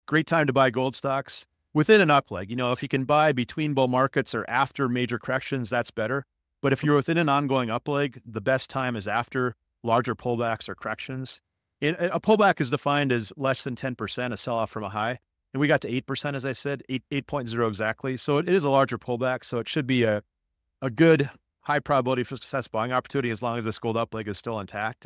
Great time to buy gold stocks within an up leg. If you can buy between bull markets or after major corrections, that's better. But if you're within an ongoing up leg, the best time is after larger pullbacks or corrections. A pullback is defined as less than 10%, a sell-off from a high. And we got to 8%, as I said, 8.0 exactly. So it is a larger pullback. So it should be a good high probability for success buying opportunity as long as this gold up leg is still intact.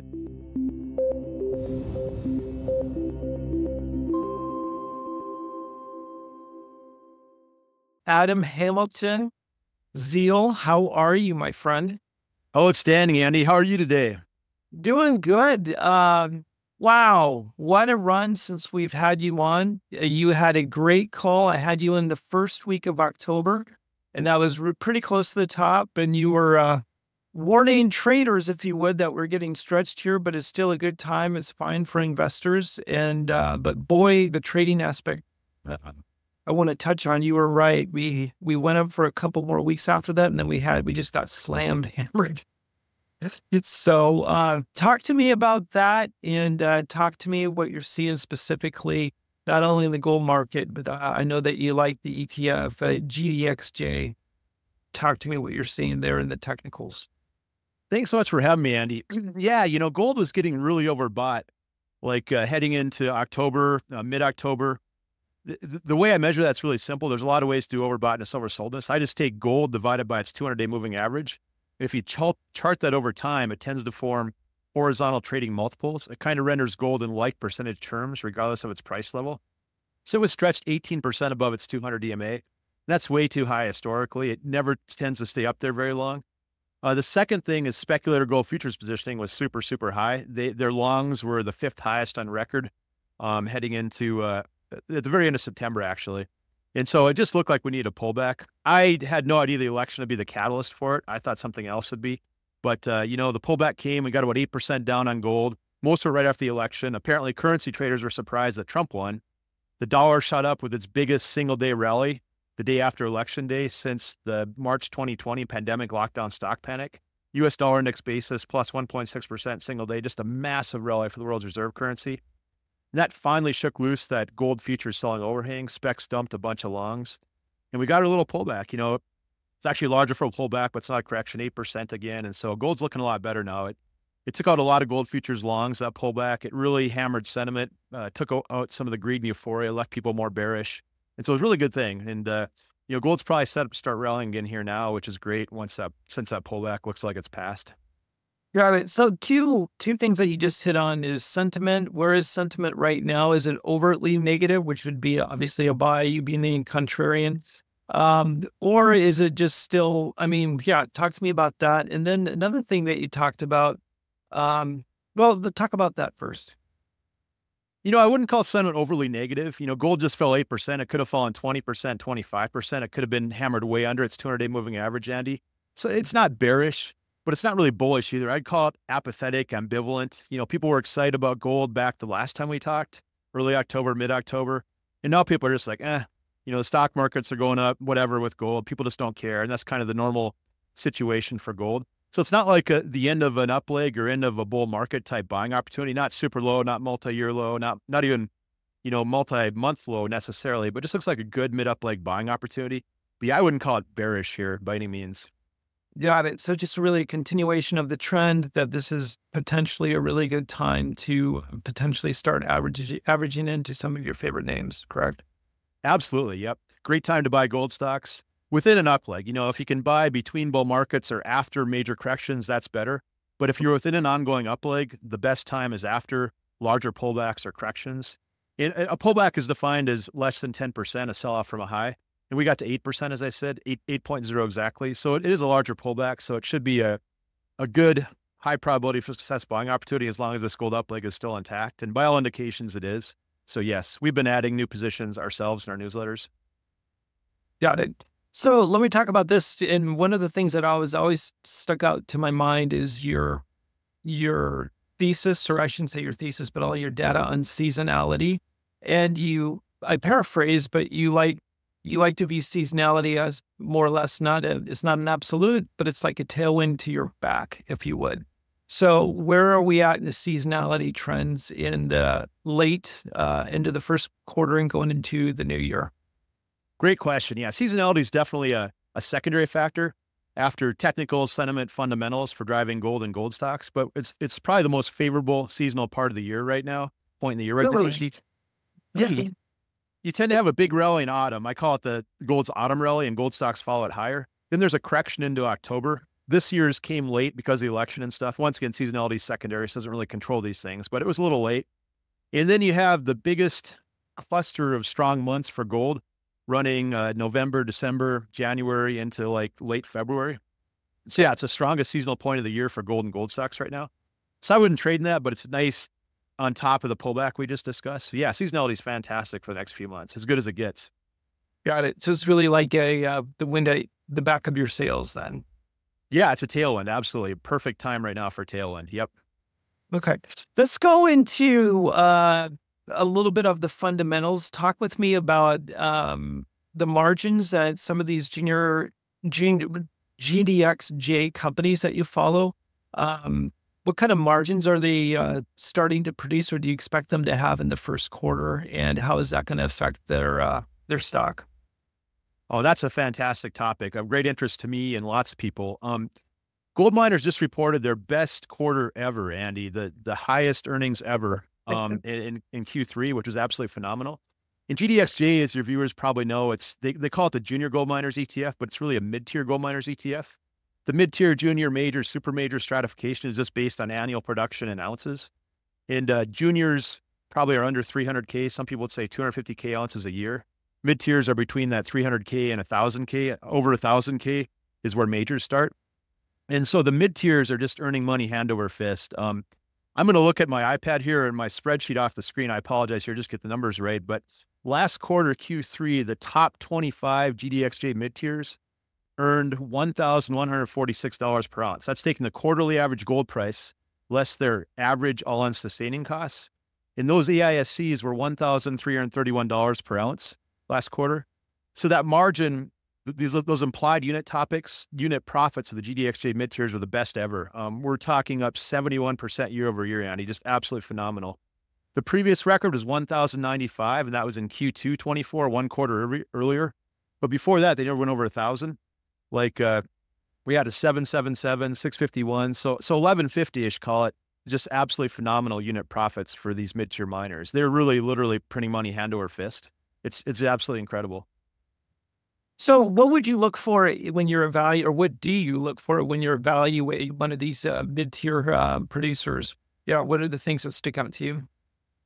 Adam Hamilton, Zeal, how are you, my friend? Outstanding, Andy. How are you today? Doing good. Wow, what a run since we've had you on. You had a great call. I had you in the first week of October, and that was pretty close to the top. And you were warning traders, if you would, that we're getting stretched here, but it's still a good time. It's fine for investors. And but boy, the trading aspect, I want to touch on. You were right. We went up for a couple more weeks after that, and then we just got hammered. So talk to me about that, and talk to me what you're seeing specifically, not only in the gold market, but I know that you like the ETF, GDXJ. Talk to me what you're seeing there in the technicals. Thanks so much for having me, Andy. Yeah, gold was getting really overbought, like heading into October, mid-October. The way I measure that's really simple. There's a lot of ways to do overbought and oversoldness. I just take gold divided by its 200-day moving average. If you chart that over time, it tends to form horizontal trading multiples. It kind of renders gold in like percentage terms, regardless of its price level. So it was stretched 18% above its 200 DMA. That's way too high historically. It never tends to stay up there very long. The second thing is speculator gold futures positioning was super, super high. Their longs were the 5th highest on record heading into at the very end of September, actually. And so it just looked like we needed a pullback. I had no idea the election would be the catalyst for it. I thought something else would be. But, the pullback came. We got about 8% down on gold, most of it right after the election. Apparently, currency traders were surprised that Trump won. The dollar shot up with its biggest single-day rally the day after Election Day since the March 2020 pandemic lockdown stock panic. U.S. dollar index basis plus 1.6% single day, just a massive rally for the world's reserve currency. And that finally shook loose that gold futures selling overhang. Specs dumped a bunch of longs. And we got a little pullback. It's actually larger for a pullback, but it's not a correction, 8% again. And so gold's looking a lot better now. It took out a lot of gold futures longs, that pullback. It really hammered sentiment, took out some of the greed and euphoria, left people more bearish. And so it was a really good thing. And, gold's probably set up to start rallying again here now, which is great since that pullback looks like it's passed. Got it. So two things that you just hit on is sentiment. Where is sentiment right now? Is it overtly negative, which would be obviously a buy, you being the contrarian? Or is it just still, talk to me about that. And then another thing that you talked about, talk about that first. I wouldn't call sentiment overly negative. Gold just fell 8%. It could have fallen 20%, 25%. It could have been hammered way under its 200-day moving average, Andy. So it's not bearish, but it's not really bullish either. I'd call it apathetic, ambivalent. People were excited about gold back the last time we talked, early October, mid-October. And now people are just like, the stock markets are going up, whatever with gold. People just don't care. And that's kind of the normal situation for gold. So it's not like the end of an up leg or end of a bull market type buying opportunity, not super low, not multi-year low, not even, multi-month low necessarily, but just looks like a good mid-up leg buying opportunity. But yeah, I wouldn't call it bearish here by any means. Got it. So just really a continuation of the trend that this is potentially a really good time to potentially start averaging into some of your favorite names, correct? Absolutely. Yep. Great time to buy gold stocks within an up leg. If you can buy between bull markets or after major corrections, that's better. But if you're within an ongoing up leg, the best time is after larger pullbacks or corrections. A pullback is defined as less than 10%, a sell-off from a high. And we got to 8%, as I said, 8.0 exactly. So it is a larger pullback. So it should be a good high probability for success buying opportunity as long as this gold up leg is still intact. And by all indications, it is. So yes, we've been adding new positions ourselves in our newsletters. Got it. So let me talk about this. And one of the things that always stuck out to my mind is your thesis, or I shouldn't say your thesis, but all your data on seasonality. And I paraphrase, but you like to view seasonality as more or less it's not an absolute, but it's like a tailwind to your back, if you would. So where are we at in the seasonality trends in the late into the first quarter and going into the new year? Great question. Yeah, seasonality is definitely a secondary factor after technical sentiment fundamentals for driving gold and gold stocks, but it's probably the most favorable seasonal part of the year right now, point in the year right now. Yeah. You tend to have a big rally in autumn. I call it the gold's autumn rally, and gold stocks follow it higher. Then there's a correction into October. This year's came late because of the election and stuff. Once again, seasonality is secondary, so it doesn't really control these things, but it was a little late. And then you have the biggest cluster of strong months for gold running November, December, January into like late February. So yeah, it's the strongest seasonal point of the year for gold and gold stocks right now. So I wouldn't trade in that, but it's nice on top of the pullback we just discussed. So yeah, seasonality is fantastic for the next few months, as good as it gets. Got it. So it's really like the wind at the back of your sails then. Yeah, it's a tailwind. Absolutely. Perfect time right now for tailwind. Yep. Okay. Let's go into a little bit of the fundamentals. Talk with me about the margins that some of these GDXJ companies that you follow. What kind of margins are they starting to produce, or do you expect them to have in the first quarter? And how is that going to affect their stock? Oh, that's a fantastic topic of great interest to me and lots of people. Gold miners just reported their best quarter ever, Andy, the highest earnings ever in Q3, which was absolutely phenomenal. And GDXJ, as your viewers probably know, they call it the Junior Gold Miners ETF, but it's really a mid-tier Gold Miners ETF. The mid-tier, junior, major, super major stratification is just based on annual production in ounces. And juniors probably are under 300K. Some people would say 250K ounces a year. Mid-tiers are between that 300K and 1,000K. Over 1,000K is where majors start. And so the mid-tiers are just earning money hand over fist. I'm going to look at my iPad here and my spreadsheet off the screen. I apologize here, just get the numbers right. But last quarter, Q3, the top 25 GDXJ mid-tiers earned $1,146 per ounce. That's taking the quarterly average gold price less their average all-in sustaining costs. And those AISCs were $1,331 per ounce last quarter. So that margin, those implied unit profits of the GDXJ mid-tiers were the best ever. We're talking up 71% year over year, Andy, just absolutely phenomenal. The previous record was 1,095, and that was in Q2 24, one quarter earlier. But before that, they never went over 1,000. Like we had a 777, 651, so 1150-ish, call it. Just absolutely phenomenal unit profits for these mid-tier miners. They're really literally printing money hand over fist. It's absolutely incredible. So what would you look for when you're evaluating, or what do you look for when you're evaluating one of these mid-tier producers? Yeah, what are the things that stick out to you?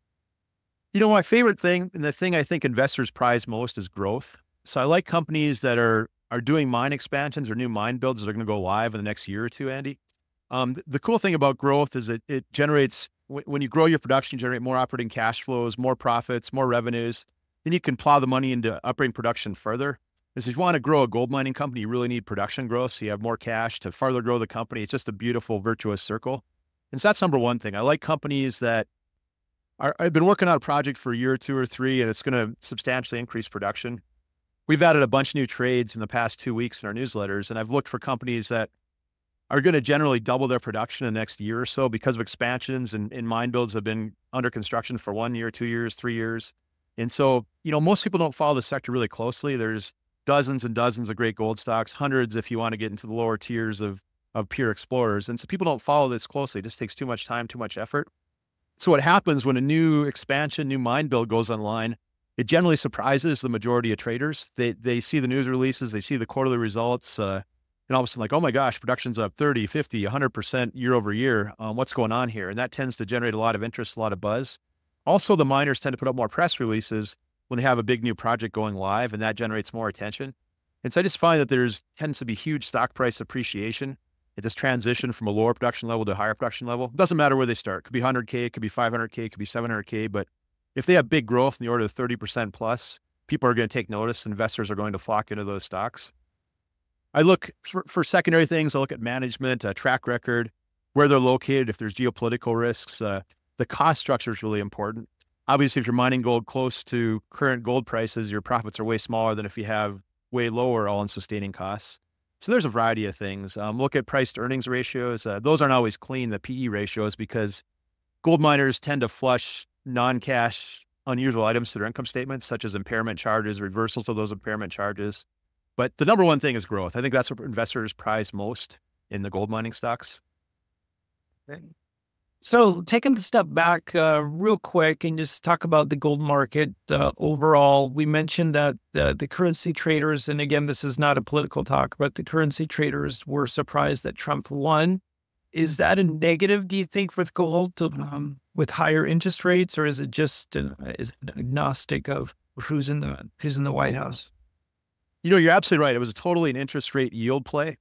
You know, my favorite thing, and the thing I think investors prize most, is growth. So I like companies that are doing mine expansions or new mine builds that are going to go live in the next year or two, Andy. The cool thing about growth is it generates, when you grow your production, you generate more operating cash flows, more profits, more revenues. Then you can plow the money into upping production further. Because if you want to grow a gold mining company, you really need production growth. So you have more cash to further grow the company. It's just a beautiful, virtuous circle. And so that's number one thing. I like companies that I've been working on a project for a year or two or three, and it's going to substantially increase production. We've added a bunch of new trades in the past 2 weeks in our newsletters, and I've looked for companies that are going to generally double their production in the next year or so because of expansions and mine builds have been under construction for 1 year, 2 years, 3 years. And so, you know, most people don't follow the sector really closely. There's dozens and dozens of great gold stocks, hundreds if you want to get into the lower tiers of pure explorers. And so people don't follow this closely. It just takes too much time, too much effort. So what happens when a new expansion, new mine build goes online, it generally surprises the majority of traders. They see the news releases, they see the quarterly results, and all of a sudden like, oh my gosh, production's up 30, 50, 100% year over year. What's going on here? And that tends to generate a lot of interest, a lot of buzz. Also, the miners tend to put up more press releases when they have a big new project going live, and that generates more attention. And so I just find that tends to be huge stock price appreciation at this transition from a lower production level to a higher production level. It doesn't matter where they start. It could be 100K, it could be 500K, it could be 700K, but if they have big growth in the order of 30% plus, people are going to take notice. Investors are going to flock into those stocks. I look for secondary things. I look at management, track record, where they're located, if there's geopolitical risks. The cost structure is really important. Obviously, if you're mining gold close to current gold prices, your profits are way smaller than if you have way lower all-in sustaining costs. So there's a variety of things. Look at price to earnings ratios. Those aren't always clean, the PE ratios, because gold miners tend to flush non-cash unusual items to their income statements, such as impairment charges, reversals of those impairment charges. But the number one thing is growth. I think that's what investors prize most in the gold mining stocks. So taking a step back real quick and just talk about the gold market overall. We mentioned that the currency traders, and again, this is not a political talk, but the currency traders were surprised that Trump won. Is that a negative, do you think, with gold with higher interest rates, or is it just is it agnostic of who's in the White House? You're absolutely right. It was totally an interest rate yield play.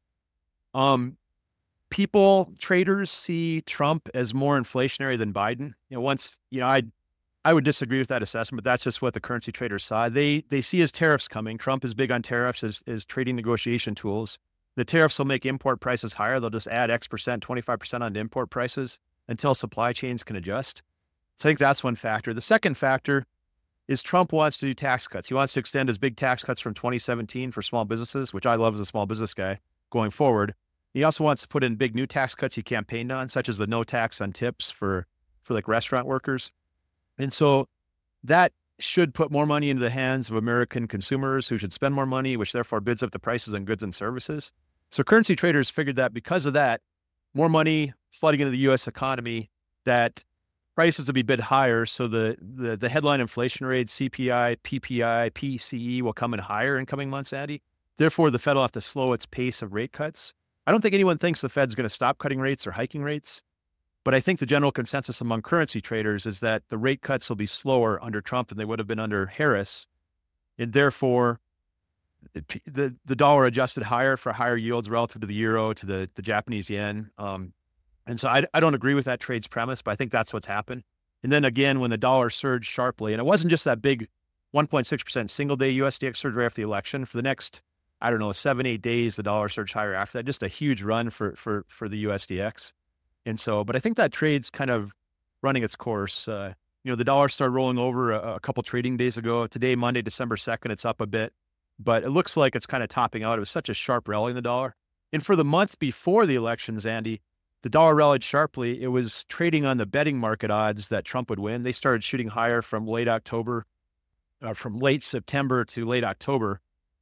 Traders see Trump as more inflationary than Biden. I would disagree with that assessment, but that's just what the currency traders saw. They see his tariffs coming. Trump is big on tariffs as trading negotiation tools. The tariffs will make import prices higher. They'll just add X percent, 25% on import prices until supply chains can adjust. So I think that's one factor. The second factor is Trump wants to do tax cuts. He wants to extend his big tax cuts from 2017 for small businesses, which I love as a small business guy, going forward. He also wants to put in big new tax cuts he campaigned on, such as the no tax on tips for like restaurant workers. And so that should put more money into the hands of American consumers who should spend more money, which therefore bids up the prices on goods and services. So currency traders figured that because of that, more money flooding into the U.S. economy, that prices will be bid higher. So the headline inflation rate, CPI, PPI, PCE will come in higher in coming months, Andy. Therefore, the Fed will have to slow its pace of rate cuts. I don't think anyone thinks the Fed's going to stop cutting rates or hiking rates, but I think the general consensus among currency traders is that the rate cuts will be slower under Trump than they would have been under Harris. And therefore, the dollar adjusted higher for higher yields relative to the euro, to the Japanese yen. And so I don't agree with that trade's premise, but I think that's what's happened. And then again, when the dollar surged sharply, and it wasn't just that big 1.6% single day USDX surge right after the election. For the next, 7-8 days, the dollar surged higher after that. Just a huge run for the USDX. And so, but I think that trade's kind of running its course. The dollar started rolling over a couple trading days ago. Today, Monday, December 2nd, it's up a bit, but it looks like it's kind of topping out. It was such a sharp rally in the dollar. And for the month before the elections, Andy, the dollar rallied sharply. It was trading on the betting market odds that Trump would win. They started shooting higher from late September to late October.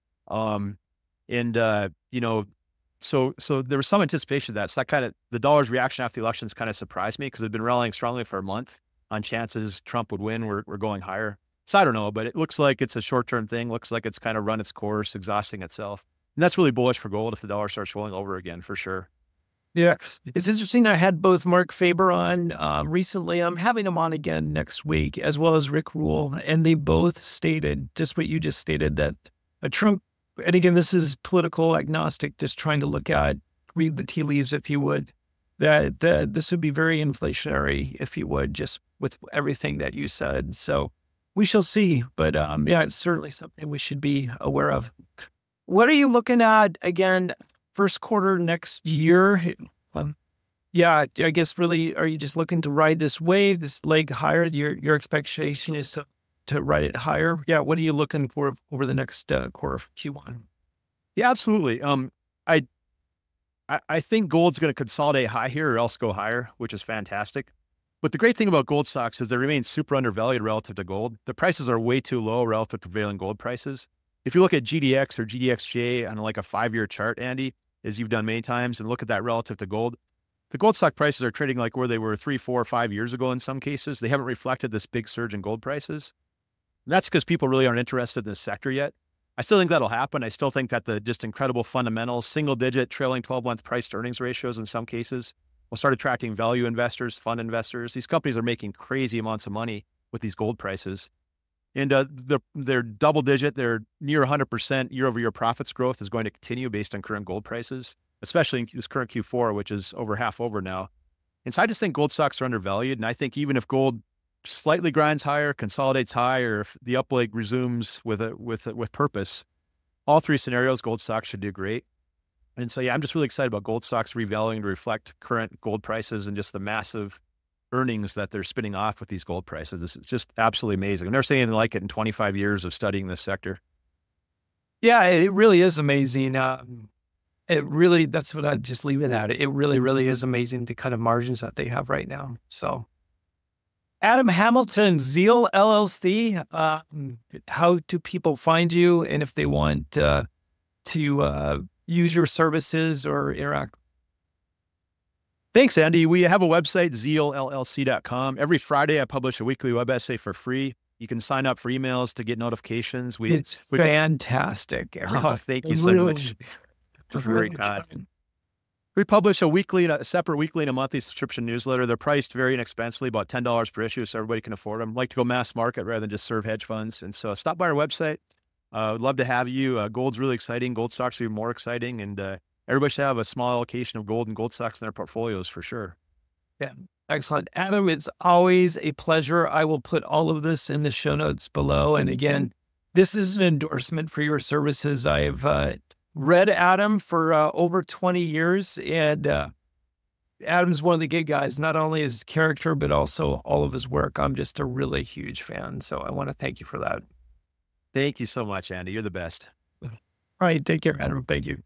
So there was some anticipation of that. So that kind of, the dollar's reaction after the elections kind of surprised me because it had been rallying strongly for a month on chances Trump would win. We're going higher. So I don't know, but it looks like it's a short-term thing. Looks like it's kind of run its course, exhausting itself. And that's really bullish for gold if the dollar starts rolling over again, for sure. Yeah. It's interesting. I had both Mark Faber on recently. I'm having him on again next week, as well as Rick Rule. And they both stated just what you just stated, that Trump, and again, this is political agnostic, just trying to read the tea leaves, if you would, that this would be very inflationary, if you would, just with everything that you said. So we shall see. But it's certainly something we should be aware of. What are you looking at again? First quarter next year? I guess really, are you just looking to ride this wave, this leg higher? Your expectation is to ride it higher? Yeah. What are you looking for over the next quarter of Q1? Yeah, absolutely. I think gold's going to consolidate high here or else go higher, which is fantastic. But the great thing about gold stocks is they remain super undervalued relative to gold. The prices are way too low relative to prevailing gold prices. If you look at GDX or GDXJ on like a 5-year chart, Andy, as you've done many times, and look at that relative to gold, the gold stock prices are trading like where they were 3, 4, 5 years ago in some cases. They haven't reflected this big surge in gold prices. And that's because people really aren't interested in this sector yet. I still think that'll happen. I still think that the just incredible fundamentals, single-digit trailing 12-month price to earnings ratios in some cases will start attracting value investors, fund investors. These companies are making crazy amounts of money with these gold prices. And they're double-digit, they're near 100% year-over-year profits growth is going to continue based on current gold prices, especially in this current Q4, which is over half over now. And so I just think gold stocks are undervalued. And I think even if gold slightly grinds higher, consolidates higher, if the up leg resumes with purpose, all three scenarios, gold stocks should do great. And so, I'm just really excited about gold stocks revaluing to reflect current gold prices and just the massive earnings that they're spinning off with these gold prices. This is just absolutely amazing. I've never seen anything like it in 25 years of studying this sector. Yeah, it really is amazing. It really, that's what I'd just leave it at. It really, really is amazing the kind of margins that they have right now. So Adam Hamilton, Zeal LLC, how do people find you? And if they want to use your services or interact? Thanks, Andy. We have a website, zealllc.com. Every Friday, I publish a weekly web essay for free. You can sign up for emails to get notifications. It's fantastic. Oh, thank you so much. Very kind. We publish a separate weekly and a monthly subscription newsletter. They're priced very inexpensively, about $10 per issue, so everybody can afford them. Like to go mass market rather than just serve hedge funds. And so stop by our website. I'd love to have you. Gold's really exciting. Gold stocks are more exciting. And everybody should have a small allocation of gold and gold stocks in their portfolios for sure. Yeah. Excellent. Adam, it's always a pleasure. I will put all of this in the show notes below. And again, this is an endorsement for your services. I have read Adam for over 20 years, and Adam's one of the good guys, not only his character, but also all of his work. I'm just a really huge fan. So I want to thank you for that. Thank you so much, Andy. You're the best. All right. Take care, Adam. Thank you.